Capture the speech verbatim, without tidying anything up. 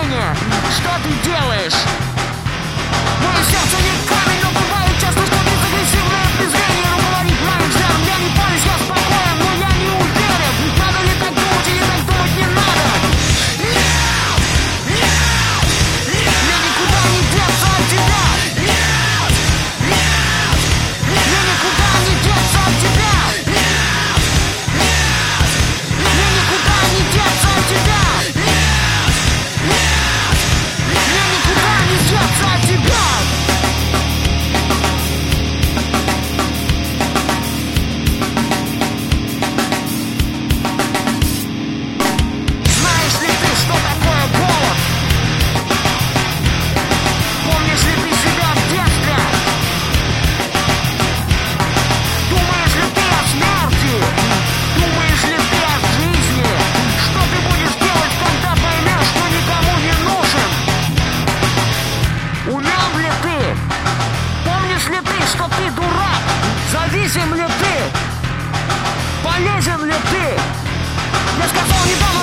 мне, что ты делаешь? Мое сердце не камень, но бывает часто, что безагрессивное презрение руководит моим взглядом. Я не парюсь, я спокоен, но я не уверен. Надо ли так думать или так думать не надо? Нет! Нет! Нет! Мне никуда не деться от тебя! Нет! Нет! Мне никуда не деться от тебя! Нет! Нет! Мне никуда не деться от тебя! Нет! Нет! Мне никуда не деться от тебя! Знаешь ли ты, что такое голод? Помнишь ли ты себя в детстве? Думаешь ли ты о смерти? Думаешь ли ты о жизни? Что ты будешь делать, когда поймешь, что никому не нужен? Умен ли ты? Помнишь ли ты, что ты дурак? Зависим ли ты? Полезен ли ты? Я сказал недавно